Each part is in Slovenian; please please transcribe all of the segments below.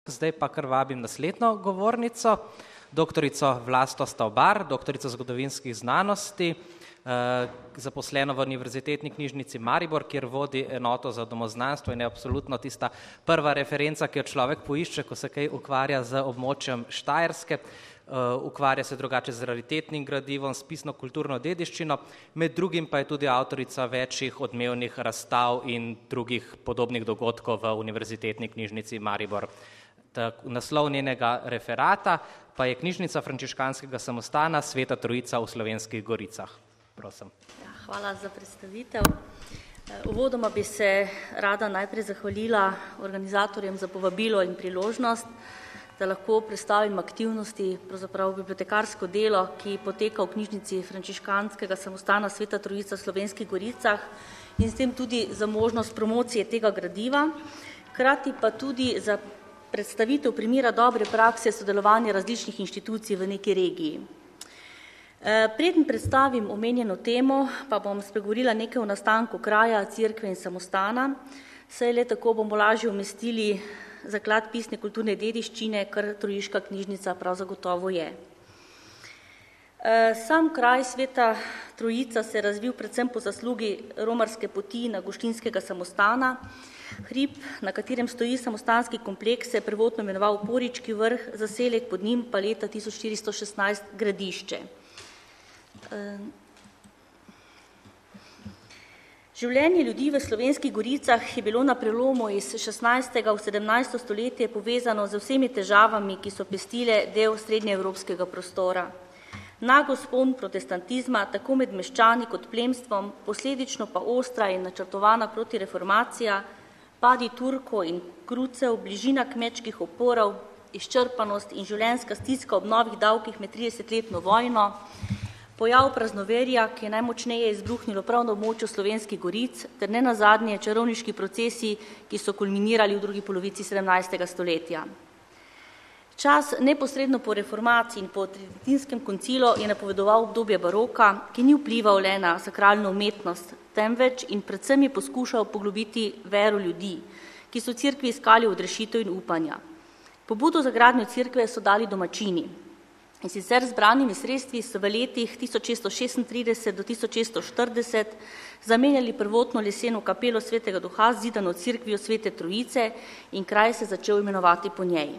Zdaj pa kar vabim naslednjo govornico, doktorico Vlasto Stavbar, doktorico zgodovinskih znanosti, zaposleno v Univerzitetni knjižnici Maribor, kjer vodi enoto za domoznanstvo in je absolutno tista prva referenca, ki jo človek poišče, ko se kaj ukvarja z območjem Štajerske. Ukvarja se drugače z raritetnim gradivom, s pisno-kulturno dediščino, med drugim pa je tudi avtorica večjih odmevnih razstav in drugih podobnih dogodkov v Univerzitetni knjižnici Maribor. Naslov njenega referata pa je Knjižnica frančiškanskega samostana Sveta Trojica v Slovenskih Goricah. Prosim. Hvala za predstavitev. Uvodoma bi se rada najprej zahvalila organizatorjem za povabilo in priložnost, da lahko predstavim aktivnosti, pravzaprav bibliotekarsko delo, ki poteka v Knjižnici frančiškanskega samostana Sveta Trojica v Slovenskih Goricah in s tem tudi za možnost promocije tega gradiva, hkrati pa tudi za predstavitev primera dobre prakse sodelovanja različnih inštitucij v neki regiji. Preden predstavim omenjeno temo, pa bom spregovorila nekaj o nastanku kraja, cerkve in samostana, saj le tako bomo lažje umestili zaklad pisne kulturne dediščine, kar Trojiška knjižnica prav zagotovo je. Sam kraj Sveta Trojica se je razvil predvsem po zaslugi romarske poti in avguštinskega samostana. Hrib, na katerem stoji samostanski kompleks, se je prvotno imenoval Porički vrh, zaselek pod njim pa leta 1416 Gradišče. Življenje ljudi v Slovenskih Goricah je bilo na prelomu iz 16. v 17. stoletje povezano z vsemi težavami, ki so pestile del srednjeevropskega prostora. Naglo vzpon protestantizma, tako med meščani kot plemstvom, posledično pa ostra in načrtovana protireformacija, padi Turkov in Krucev, bližina kmečkih oporov, izčrpanost in življenjska stiska ob novih davkih med 30-letno vojno, pojav praznoverja, ki je najmočneje izbruhnilo prav na območju Slovenskih Goric, ter nenazadnje čarovniški procesi, ki so kulminirali v drugi polovici 17. stoletja. Čas neposredno po reformaciji in po Tridentinskem koncilu je napovedoval obdobje baroka, ki ni vplival le na sakralno umetnost, temveč in predvsem je poskušal poglobiti vero ljudi, ki so cerkvi iskali odrešitev in upanja. Pobudo za gradnjo cerkve so dali domačini. In sicer zbranimi sredstvi so v letih 1636 do 1640 zamenjali prvotno leseno kapelo Svetega Duha z zidano cerkvijo Svete Trojice in kraj se začel imenovati po njej.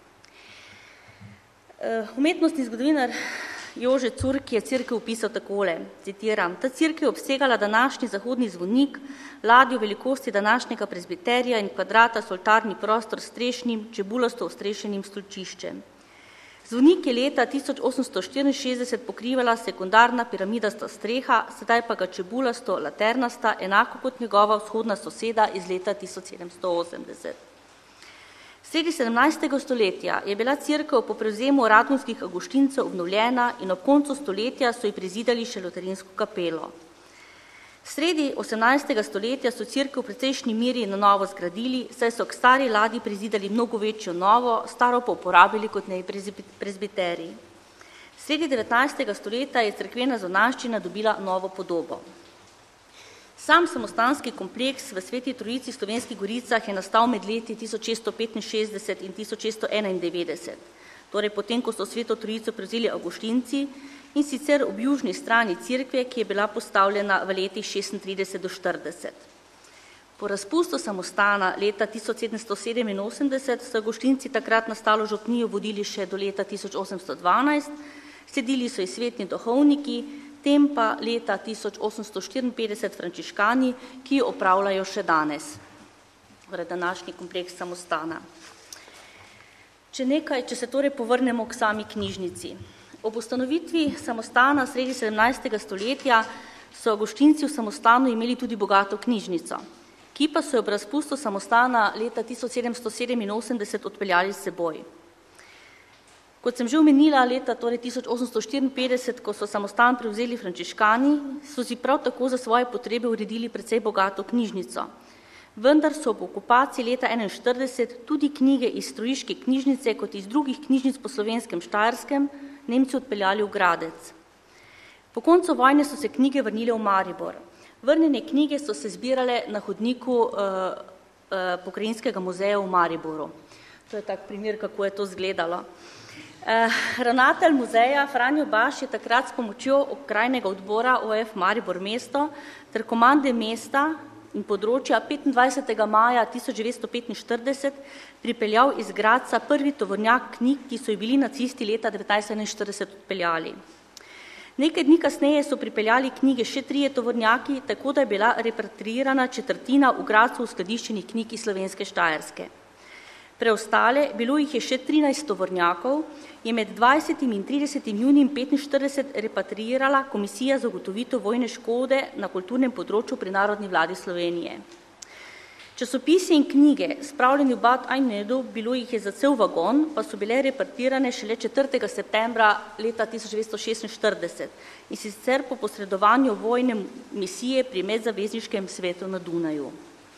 Umetnostni zgodovinar Jože Curk je cerkev opisal takole, citiram: ta cerkev je obsegala današnji zahodni zvonik, ladjo velikosti današnjega prezbiterija in kvadrata s oltarni prostor s strešnim, čebulasto ostrešenim stolčiščem. Zvonik je leta 1864 pokrivala sekundarna piramidasta streha, sedaj pa ga čebulasto laternasta, enako kot njegova vzhodna soseda iz leta 1780. Sredi 17. stoletja je bila cerkev po prevzemu radonskih avguštincev obnovljena in ob koncu stoletja so ji prizidali še loterinsko kapelo. Sredi 18. stoletja so cerkev v precejšnji meri na novo zgradili, saj so k stari ladji prizidali mnogo večjo novo, staro pa uporabili kot nej prezbiterij. Sredi 19. stoletja je cerkvena zvonanščina dobila novo podobo. Sam samostanski kompleks v Sveti Trojici v Slovenskih Goricah je nastal med leti 1665 in 1691, torej potem, ko so Sveto Trojico prevzeli avguštinci, in sicer ob južni strani cerkve, ki je bila postavljena v letih 36 do 40. Po razpustu samostana leta 1787 so avguštinci takrat nastalo župnijo vodili še do leta 1812, sledili so ji svetni duhovniki, tem pa leta 1854 frančiškani, ki jo opravljajo še danes, torej današnji kompleks samostana. Če se torej povrnemo k sami knjižnici. Ob ustanovitvi samostana sredi 17. stoletja so avguštinci v samostanu imeli tudi bogato knjižnico, ki pa so jo ob razpustu samostana leta 1787 odpeljali s seboj. Kot sem že omenila, leta 1854, ko so samostan prevzeli frančiškani, so si prav tako za svoje potrebe uredili precej bogato knjižnico. Vendar so ob okupaciji leta 1941 tudi knjige iz Trojiške knjižnice kot iz drugih knjižnic po slovenskem Štajerskem Nemci odpeljali v Gradec. Po koncu vojne so se knjige vrnile v Maribor. Vrnjene knjige so se zbirale na hodniku Pokrajinskega muzeja v Mariboru. To je tak primer, kako je to izgledalo. Ravnatelj muzeja Franjo Baš je takrat s pomočjo okrajnega odbora OF Maribor mesto ter komande mesta in področja 25. maja 1945 pripeljal iz Gradca prvi tovornjak knjig, ki so jih bili nacisti leta 1941 odpeljali. Nekaj dni kasneje so pripeljali knjige še 3 tovornjaki, tako da je bila repatriirana četrtina v Gradcu uskladiščenih knjig iz Slovenske Štajerske. Preostale, bilo jih je še 13 tovornjakov, je med 20. in 30. junijem 1945 repatriirala Komisija za ugotovitev vojne škode na kulturnem področju pri Narodni vladi Slovenije. Časopisi in knjige, spravljeni v Bad Einmedu, bilo jih je za cel vagon, pa so bile repatriirane šele 4. septembra leta 1946 in sicer po posredovanju vojne misije pri medzavezniškem svetu na Dunaju.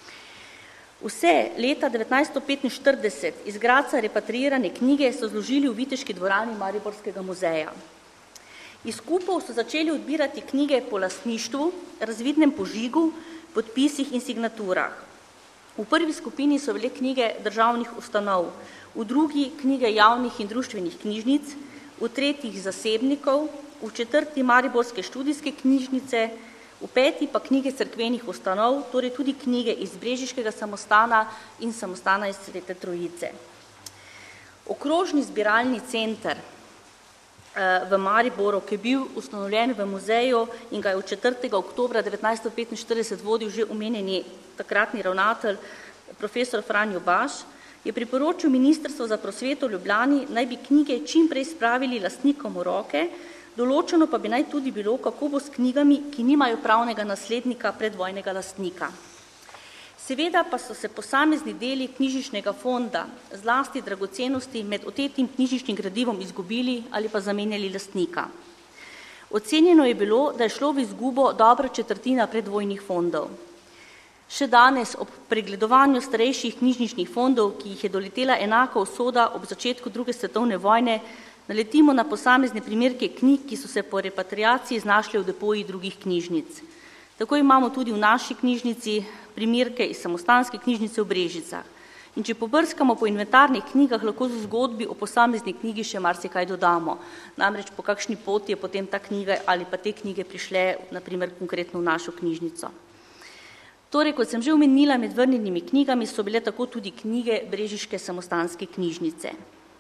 Vse leta 1945 iz Gradca repatriirane knjige so zložili v Viteški dvorani Mariborskega muzeja. Iz kupov so začeli odbirati knjige po lastništvu, razvidnem požigu, podpisih in signaturah. V prvi skupini so bile knjige državnih ustanov, v drugi knjige javnih in društvenih knjižnic, v tretjih zasebnikov, v četrti mariborske študijske knjižnice, v peti pa knjige cerkvenih ustanov, torej tudi knjige iz Brežiškega samostana in samostana iz Svete Trojice. Okrožni zbiralni center v Mariboru, ki je bil ustanovljen v muzeju in ga je od 4. oktobra 1945 vodil že omenjeni takratni ravnatelj, profesor Franjo Baš, je priporočil Ministrstvo za prosveto v Ljubljani, naj bi knjige čim prej spravili lastnikom v roke, določeno pa bi naj tudi bilo, kako bo s knjigami, ki nimajo pravnega naslednika predvojnega lastnika. Seveda pa so se posamezni deli knjižničnega fonda, zlasti dragocenosti, med otetim knjižničnim gradivom izgubili ali pa zamenjali lastnika. Ocenjeno je bilo, da je šlo v izgubo dobra četrtina predvojnih fondov. Še danes ob pregledovanju starejših knjižničnih fondov, ki jih je doletela enaka usoda ob začetku druge svetovne vojne, naletimo na posamezne primerke knjig, ki so se po repatriaciji znašle v depoji drugih knjižnic. Tako imamo tudi v naši knjižnici primerke iz samostanske knjižnice v Brežicah. In če pobrskamo po inventarnih knjigah, lahko z zgodbi o posamezni knjigi še marsikaj dodamo. Namreč po kakšni poti je potem ta knjiga ali pa te knjige prišle, naprimer konkretno v našo knjižnico. Torej, kot sem že omenila, med vrnjenimi knjigami so bile tako tudi knjige Brežiške samostanske knjižnice.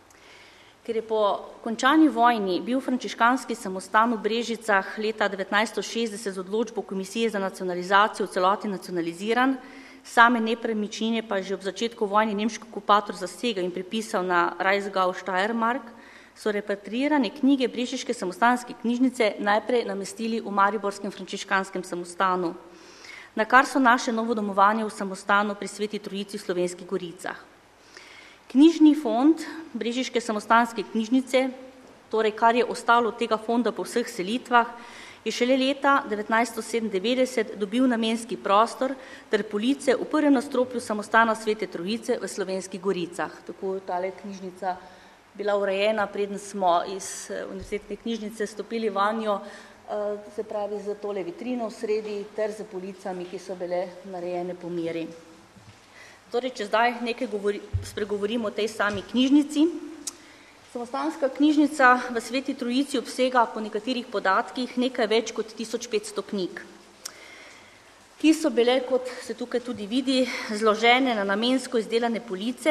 Ker je po končani vojni bil frančiškanski samostan v Brežicah leta 1960 z odločbo Komisije za nacionalizacijo v celoti nacionaliziran, same nepremičnine pa že ob začetku vojne nemški okupator zasegel in pripisal na Reichsgau Steiermark, so repatriirane knjige Brežiške samostanske knjižnice najprej namestili v mariborskem frančiškanskem samostanu, na kar so naše novo domovanje v samostanu pri Sveti Trojici v Slovenskih Goricah. Knjižni fond Brežiške samostanske knjižnice, torej kar je ostalo od tega fonda po vseh selitvah, je šele leta 1997 dobil namenski prostor ter police v prvem nadstropju samostana Svete Trojice v Slovenskih Goricah. Tako je tale knjižnica bila urejena, preden smo iz univerzitetne knjižnice stopili vanjo, se pravi za tole vitrino v sredi ter za policami, ki so bile narejene po meri. Torej, če zdaj nekaj spregovorimo o tej sami knjižnici. Samostanska knjižnica v Sveti Trojici obsega po nekaterih podatkih nekaj več kot 1500 knjig, ki so bile, kot se tukaj tudi vidi, zložene na namensko izdelane police,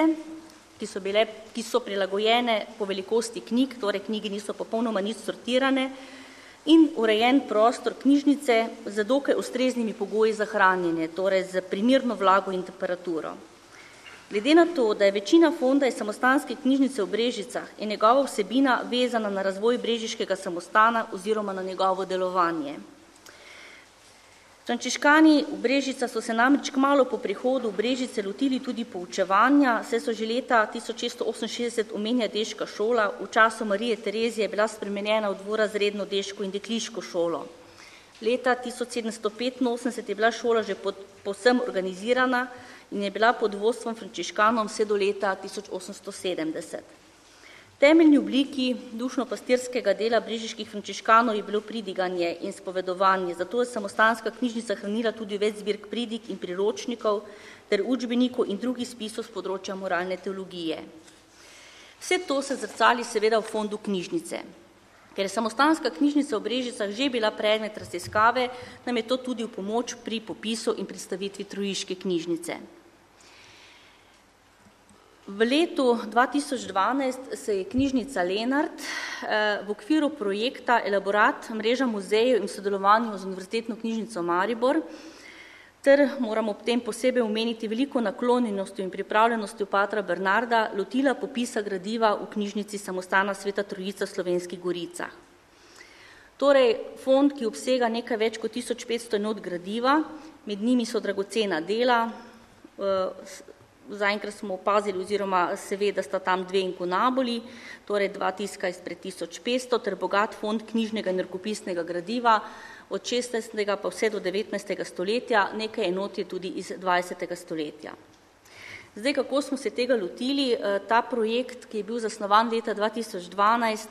ki so prilagojene po velikosti knjig, torej knjige niso popolnoma nič sortirane, in urejen prostor knjižnice z dokaj ustreznimi pogoji za hranjenje, torej z primerno vlago in temperaturo. Glede na to, da je večina fonda iz samostanske knjižnice v Brežicah in njegova vsebina vezana na razvoj brežiškega samostana oziroma na njegovo delovanje. Frančiškani v Brežicah so se namreč kmalu po prihodu v Brežice lotili tudi poučevanja, saj so že leta 1668 omenja deška šola, v času Marije Terezije je bila spremenjena v dvorazredno deško in dekliško šolo. Leta 1785 je bila šola že povsem organizirana in je bila pod vodstvom frančiškanov vse do leta 1870. Temeljni obliki dušno-pastirskega dela brežiških frančiškanov je bilo pridiganje in spovedovanje, zato je samostanska knjižnica hranila tudi več zbirk pridig in priročnikov ter učbenikov in drugih spisov s področja moralne teologije. Vse to se zrcali seveda v fondu knjižnice. Ker je samostanska knjižnica v Brežicah že bila predmet raziskave, nam je to tudi v pomoč pri popisu in predstavitvi trojiške knjižnice. V letu 2012 se je knjižnica Lenart v okviru projekta Elaborat mreža muzejev in sodelovanju z Univerzitetno knjižnico Maribor ter moram ob tem posebej omeniti veliko naklonjenosti in pripravljenosti patra Bernarda lotila popisa gradiva v knjižnici Samostana Sveta Trojica v Slovenskih Goricah. Torej, fond, ki obsega nekaj več kot 1500 enot gradiva, med njimi so dragocena dela, zaenkrat smo opazili oziroma seveda sta tam dve inkunabuli, torej 2 tiska izpred 1500 ter bogat fond knjižnega in rokopisnega gradiva od 16. pa vse do 19. stoletja, nekaj enot je tudi iz 20. stoletja. Zdaj, kako smo se tega lotili, ta projekt, ki je bil zasnovan leta 2012,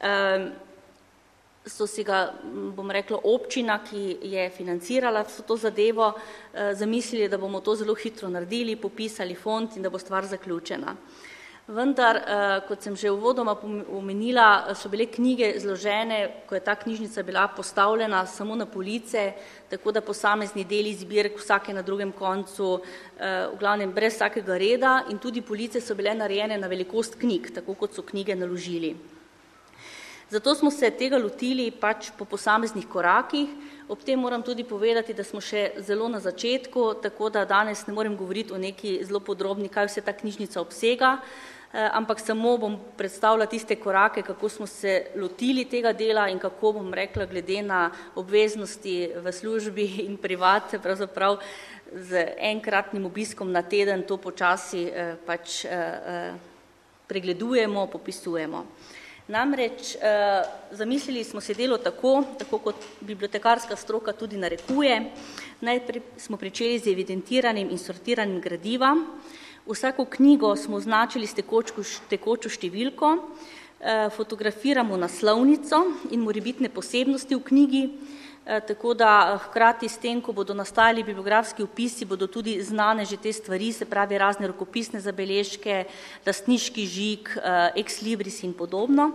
so si ga, bom rekla, občina, ki je financirala to zadevo, zamislili, da bomo to zelo hitro naredili, popisali fond in da bo stvar zaključena. Vendar, kot sem že uvodoma omenila, so bile knjige zložene, ko je ta knjižnica bila postavljena samo na police, tako da posamezni deli zbirk vsake na drugem koncu, v glavnem brez vsakega reda in tudi police so bile narejene na velikost knjig, tako kot so knjige naložili. Zato smo se tega lotili pač po posameznih korakih, ob tem moram tudi povedati, da smo še zelo na začetku, tako da danes ne morem govoriti o neki zelo podrobni, kaj vse ta knjižnica obsega, ampak samo bom predstavila tiste korake, kako smo se lotili tega dela in kako bom rekla, glede na obveznosti v službi in privat, pravzaprav z enkratnim obiskom na teden to počasi pač pregledujemo, popisujemo. Namreč zamislili smo se delo tako kot bibliotekarska stroka tudi narekuje. Najprej smo pričeli z evidentiranjem in sortiranjem gradiva. Vsako knjigo smo označili s tekočo številko, fotografiramo naslovnico in morebitne posebnosti v knjigi, tako da hkrati s tem, ko bodo nastajali bibliografski opisi, bodo tudi znane že te stvari, se pravi razne rokopisne zabeležke, lastniški žig, ex libris in podobno.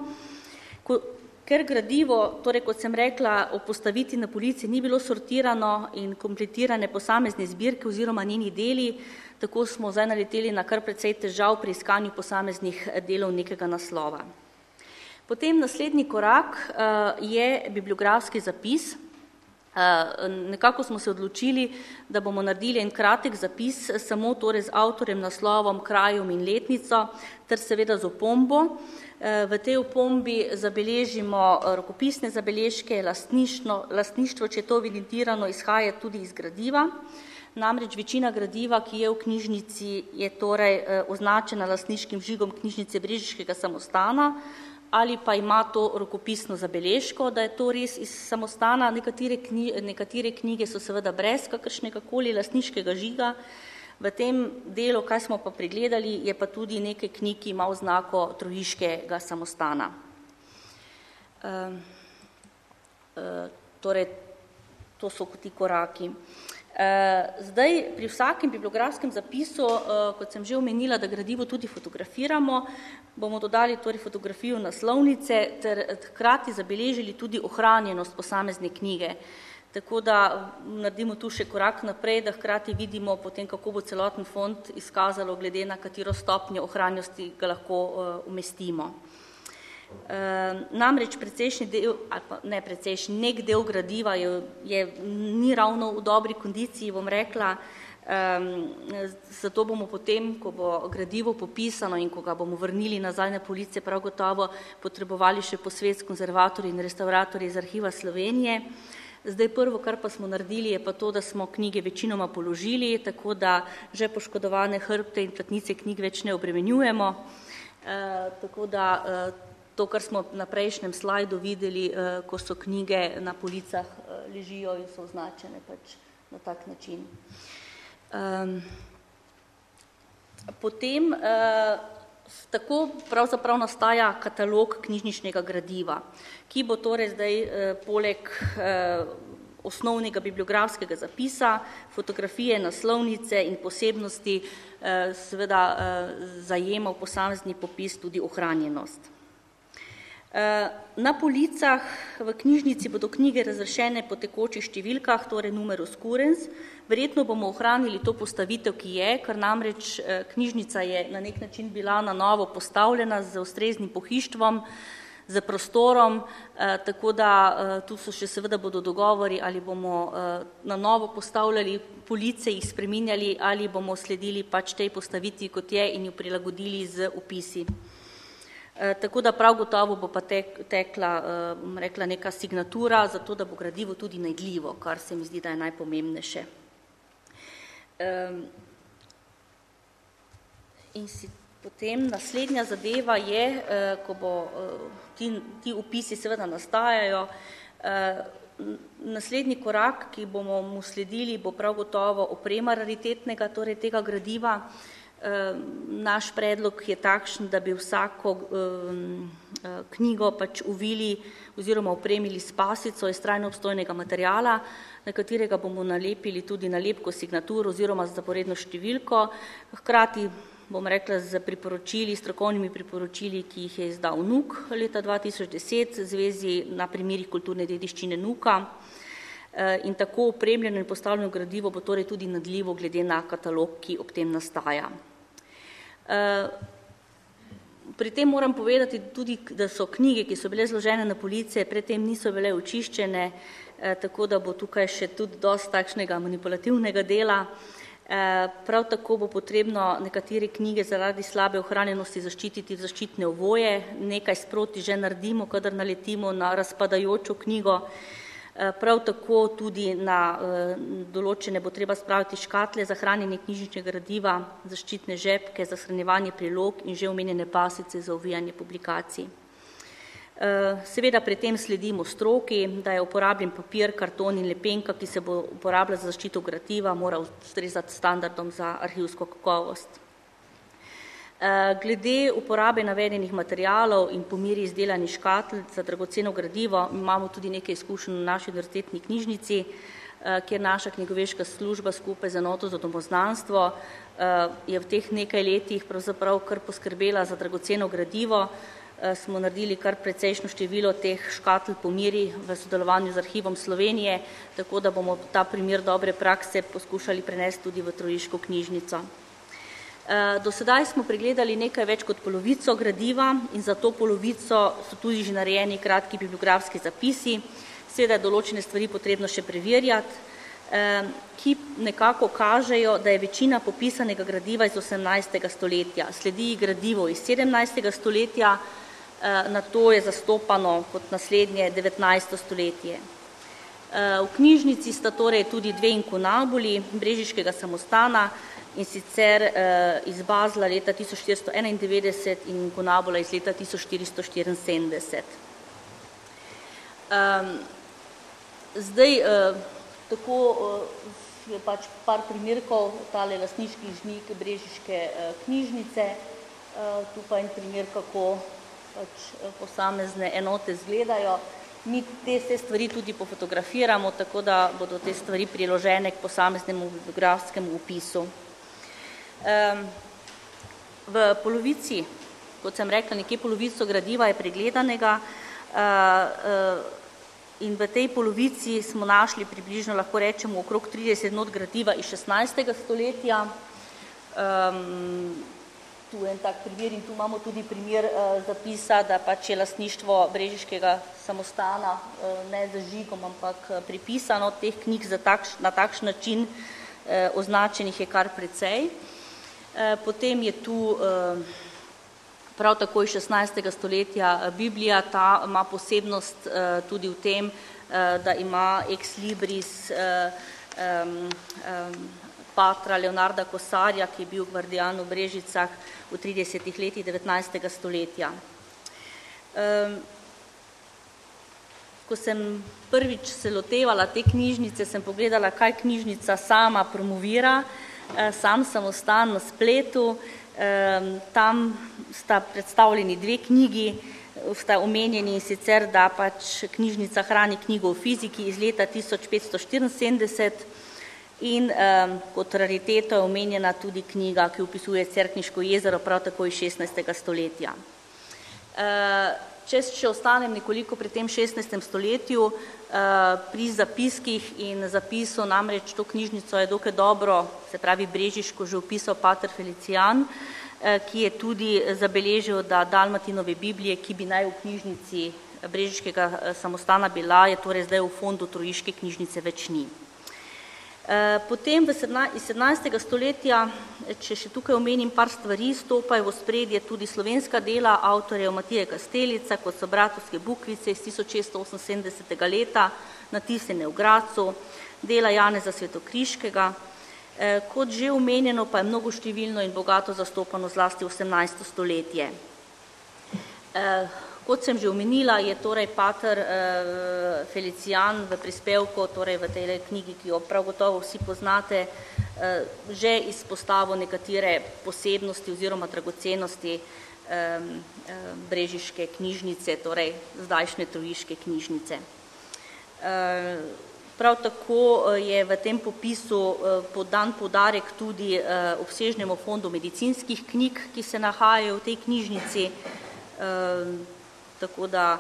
Ker gradivo, torej kot sem rekla, o postavitvi na polici ni bilo sortirano in kompletirane posamezne zbirke oziroma njeni deli, tako smo zdaj naleteli na kar precej težav pri iskanju posameznih delov nekega naslova. Potem naslednji korak je bibliografski zapis. Nekako smo se odločili, da bomo naredili en kratek zapis samo torej z avtorjem, naslovom, krajem in letnico ter seveda z opombo. V tej opombi zabeležimo rokopisne zabeležke, lastništvo, če je to evidentirano, izhaja tudi iz gradiva. Namreč večina gradiva, ki je v knjižnici, je torej označena lastniškim žigom knjižnice Brežiškega samostana, ali pa ima to rokopisno zabeležko, da je to res iz samostana. Nekatere knjige so seveda brez kakršnegakoli lastniškega žiga. V tem delu, kaj smo pa pregledali, je pa tudi nekaj knjig, ki ima oznako Trojiškega samostana. Torej, to so ti koraki. Zdaj, pri vsakem bibliografskem zapisu, kot sem že omenila, da gradivo tudi fotografiramo, bomo dodali torej fotografijo naslovnice ter hkrati zabeležili tudi ohranjenost posamezne knjige. Tako da naredimo tu še korak naprej, da hkrati vidimo potem, kako bo celoten fond izkazalo, glede na katero stopnjo ohranjenosti ga lahko umestimo. Namreč nek del gradiva ni ravno v dobri kondiciji, bom rekla, zato bomo potem, ko bo gradivo popisano in ko ga bomo vrnili nazaj na police, prav gotovo potrebovali še posvet s konzervatorji in restauratorji iz Arhiva Slovenije. Zdaj prvo, kar pa smo naredili, je pa to, da smo knjige večinoma položili, tako da že poškodovane hrbte in platnice knjig več ne obremenjujemo. Tako da to, kar smo na prejšnjem slajdu videli, ko so knjige na policah ležijo in so označene pač na tak način. Potem Tako pravzaprav nastaja katalog knjižničnega gradiva, ki bo torej zdaj poleg osnovnega bibliografskega zapisa, fotografije, naslovnice in posebnosti seveda zajemal posamezni popis tudi ohranjenost. Na policah v knjižnici bodo knjige razrešene po tekočih številkah, torej numerus curens. Verjetno bomo ohranili to postavitev, ki je, ker namreč knjižnica je na nek način bila na novo postavljena z ustreznim pohištvom, z prostorom, tako da tu so še seveda bodo dogovori, ali bomo na novo postavljali police, jih spreminjali, ali bomo sledili pač tej postavitvi, kot je, in jo prilagodili z opisi. Tako da prav gotovo bo pa tekla, rekla, neka signatura, zato da bo gradivo tudi najdljivo, kar se mi zdi, da je najpomembnejše. In potem naslednja zadeva je, ko bo ti opisi seveda nastajajo, naslednji korak, ki bomo mu sledili, bo prav gotovo oprema raritetnega, torej tega gradiva. Naš predlog je takšen, da bi vsako knjigo pač uvili oziroma opremili s pasico iz trajno obstojnega materijala, na katerega bomo nalepili tudi nalepko signatur oziroma zaporedno številko, hkrati bom rekla z priporočili, strokovnimi priporočili, ki jih je izdal NUK leta 2010, zvezi na primerih kulturne dediščine NUK-a, in tako opremljeno in postavljeno gradivo bo torej tudi nadljivo glede na katalog, ki ob tem nastaja. Pri tem moram povedati tudi, da so knjige, ki so bile zložene na police, predtem niso bile očiščene, tako da bo tukaj še tudi dosti takšnega manipulativnega dela. Prav tako bo potrebno nekatere knjige zaradi slabe ohranjenosti zaščititi v zaščitne ovoje, nekaj sproti že naredimo, kadar naletimo na razpadajočo knjigo. Prav tako tudi na določene bo treba spraviti škatle za hranjenje knjižničnega gradiva, zaščitne žepke za shranjevanje prilog in že omenjene pasice za ovijanje publikacij. Seveda pri tem sledimo stroki, da je uporabljen papir, karton in lepenka, ki se bo uporabljala za zaščito gradiva, mora ustrezati standardom za arhivsko kakovost. Glede uporabe navedenih materialov in po meri izdelanih škatl za dragoceno gradivo imamo tudi nekaj izkušenj v naši univerzitetni knjižnici, kjer naša knjigoveška služba skupaj z enoto za domoznanstvo je v teh nekaj letih pravzaprav kar poskrbela za dragoceno gradivo. Smo naredili kar precejšno število teh škatl po meri v sodelovanju z Arhivom Slovenije, tako da bomo ta primer dobre prakse poskušali prenesti tudi v Trojiško knjižnico. Do sedaj smo pregledali nekaj več kot polovico gradiva in za to polovico so tudi že narejeni kratki bibliografski zapisi, seveda je določene stvari potrebno še preverjati, ki nekako kažejo, da je večina popisanega gradiva iz 18. stoletja, sledi gradivo iz 17. stoletja, na to je zastopano kot naslednje 19. stoletje. V knjižnici sta torej tudi dve inkunabuli Brežiškega samostana, in sicer iz Bazla leta 1491 in inkunabula iz leta 1474. Zdaj, tako je pač par primerkov, tale lastniški žnik Brežiške knjižnice, tu pa en primer, kako pač posamezne enote izgledajo. Mi te stvari tudi pofotografiramo, tako da bodo te stvari priložene k posameznemu bibliografskemu opisu. V polovici, kot sem rekla, nekje polovico gradiva je pregledanega in v tej polovici smo našli približno, lahko rečemo, okrog 30 not gradiva iz 16. stoletja. Tu je en tak primer in tu imamo tudi primer zapisa, da pač je lastništvo Brežiškega samostana ne z žigom, ampak pripisano teh knjig na takšen način označenih je kar precej. Potem je tu prav tako iz 16. stoletja Biblija, ta ima posebnost tudi v tem, da ima ex libris patra Leonarda Kosarja, ki je bil gvardijan v Brežicah v 30. letih 19. stoletja. Ko sem prvič se lotevala te knjižnice, sem pogledala, kaj knjižnica sama promovira, sam samostan na spletu Tam sta predstavljeni dve knjigi, sta omenjeni sicer, da pač knjižnica hrani knjigo o fiziki iz leta 1574 in kot rariteto je omenjena tudi knjiga, ki opisuje Cerkniško jezero, prav tako iz 16. stoletja. Če ostanem nekoliko pri tem 16. stoletju, pri zapiskih in zapisu, namreč to knjižnico je dokaj dobro, se pravi brežiško, že opisal pater Felicijan, ki je tudi zabeležil, da Dalmatinove Biblije, ki bi naj v knjižnici brežiškega samostana bila, je torej zdaj v fondu trojiške knjižnice več ni. Potem iz 17. stoletja, če še tukaj omenim par stvari, stopajo v ospredje tudi slovenska dela avtorjev Matije Kastelica, kot so Bratovske bukvice iz 1678. leta, natisnjene v Gracu, dela Janeza Svetokriškega. Kot že omenjeno, pa je mnogoštevilno in bogato zastopano zlasti 18. stoletje. Kot sem že omenila, je torej pater Felicijan v prispevku, torej v tej knjigi, ki jo prav gotovo vsi poznate, že izpostavil nekatere posebnosti oziroma dragocenosti brežiške knjižnice, torej zdajšnje trojiške knjižnice. Prav tako je v tem popisu podan poudarek tudi obsežnemu fondu medicinskih knjig, ki se nahajajo v tej knjižnici, tako da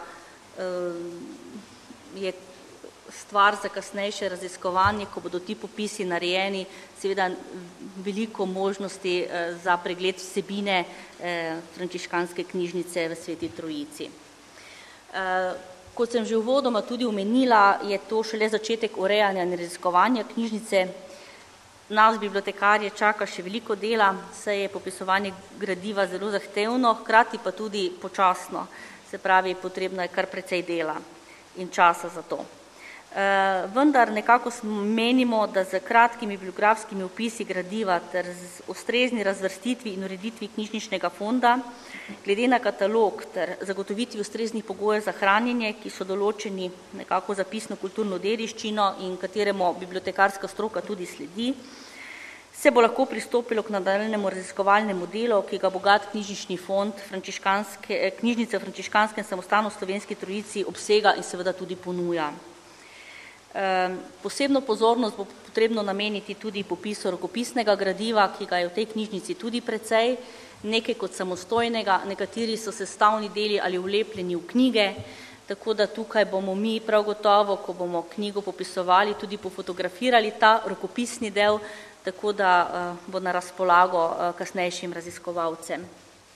je stvar za kasnejše raziskovanje, ko bodo ti popisi narejeni, seveda veliko možnosti za pregled vsebine frančiškanske knjižnice v Sveti Trojici. Kot sem že uvodoma tudi omenila, je to šele začetek urejanja in raziskovanja knjižnice. Nas bibliotekarje čaka še veliko dela, saj je popisovanje gradiva zelo zahtevno, hkrati pa tudi počasno. Se pravi, potrebno je kar precej dela in časa za to. Vendar nekako menimo, da z kratkimi bibliografskimi opisi gradiva ter z ustrezni razvrstitvi in ureditvi knjižničnega fonda, glede na katalog ter zagotovitvi ustreznih pogojev za hranjenje, ki so določeni nekako zapisno kulturno dediščino in kateremu bibliotekarska stroka tudi sledi, se bo lahko pristopilo k nadaljnjemu raziskovalnemu delu, ki ga bogat knjižnični fond knjižnice v frančiškanskem samostanu v Slovenski Trojici obsega in seveda tudi ponuja. Posebno pozornost bo potrebno nameniti tudi popisu rokopisnega gradiva, ki ga je v tej knjižnici tudi precej, nekaj kot samostojnega, nekateri so sestavni deli ali vlepljeni v knjige, tako da tukaj bomo mi prav gotovo, ko bomo knjigo popisovali, tudi pofotografirali ta rokopisni del, tako da bo na razpolago kasnejšim raziskovalcem.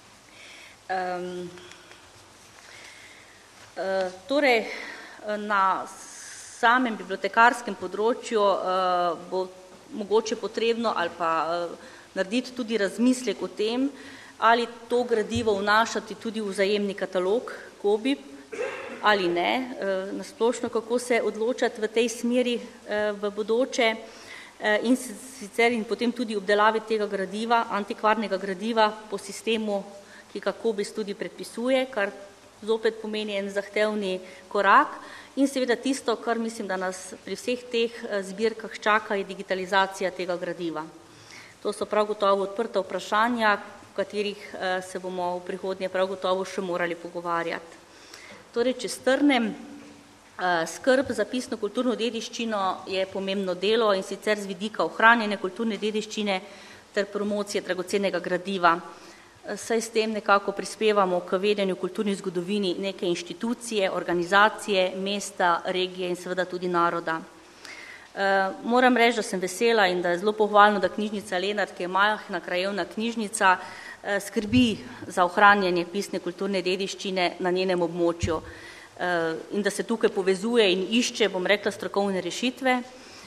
Torej, na samem bibliotekarskem področju bo mogoče potrebno ali pa narediti tudi razmislek o tem, ali to gradivo vnašati tudi v vzajemni katalog KOBIB ali ne, nasplošno kako se odločati v tej smeri v bodoče, in sicer in potem tudi obdelavi tega gradiva, antikvarnega gradiva po sistemu, ki ga KOBIS tudi predpisuje, kar zopet pomeni en zahtevni korak in seveda tisto, kar mislim, da nas pri vseh teh zbirkah čaka, je digitalizacija tega gradiva. To so prav gotovo odprta vprašanja, o katerih se bomo v prihodnje prav gotovo še morali pogovarjati. Torej, če strnem, skrb za pisno kulturno dediščino je pomembno delo in sicer z vidika ohranjanja kulturne dediščine ter promocije dragocenega gradiva. Saj s tem nekako prispevamo k vedenju kulturni zgodovini neke inštitucije, organizacije, mesta, regije in seveda tudi naroda. Moram reči, da sem vesela in da je zelo pohvalno, da knjižnica Lenart, ki je majhna krajevna knjižnica, skrbi za ohranjanje pisne kulturne dediščine na njenem območju in da se tukaj povezuje in išče, bom rekla, strokovne rešitve.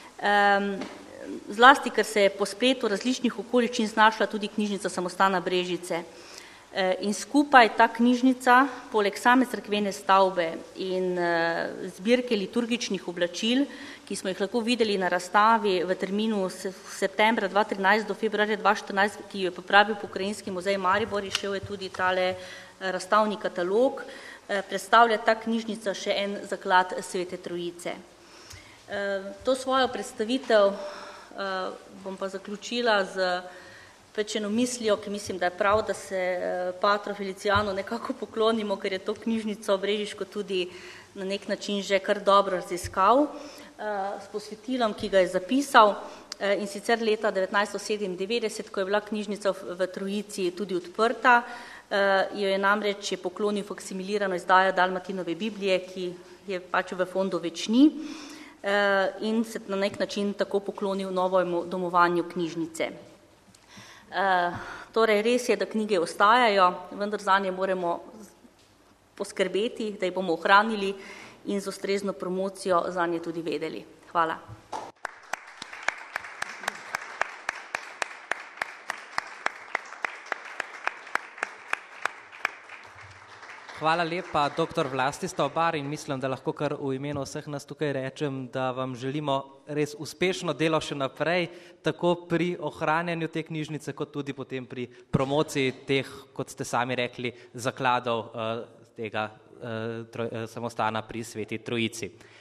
Zlasti, ker se je po spletu različnih okoliščin znašla tudi knjižnica samostana Brežice. In skupaj ta knjižnica, poleg same cerkvene stavbe in zbirke liturgičnih oblačil, ki smo jih lahko videli na razstavi v terminu septembra 2013 do februarja 2014, ki jo je pripravil Pokrajinski muzej Maribor, išel je tudi tale razstavni katalog, predstavlja ta knjižnica še en zaklad Svete Trojice. To svojo predstavitev bom pa zaključila z eno mislijo, ki mislim, da je prav, da se patru Felicianu nekako poklonimo, ker je to knjižnico Brežiško tudi na nek način že kar dobro raziskal, s posvetilom, ki ga je zapisal, in sicer leta 1997, ko je bila knjižnica v Trojici tudi odprta, jo je namreč poklonil faksimilirano izdajo Dalmatinove Biblije, ki je pač v fondu več ni, in se na nek način tako poklonil novemu domovanju knjižnice. Torej, res je, da knjige ostajajo, vendar zanje moramo poskrbeti, da jih bomo ohranili in z ustrezno promocijo zanje tudi vedeli. Hvala. Hvala lepa, dr. Vlastislav Bar, in mislim, da lahko kar v imenu vseh nas tukaj rečem, da vam želimo res uspešno delo še naprej, tako pri ohranjanju te knjižnice, kot tudi potem pri promociji teh, kot ste sami rekli, zakladov tega samostana pri Sveti Trojici.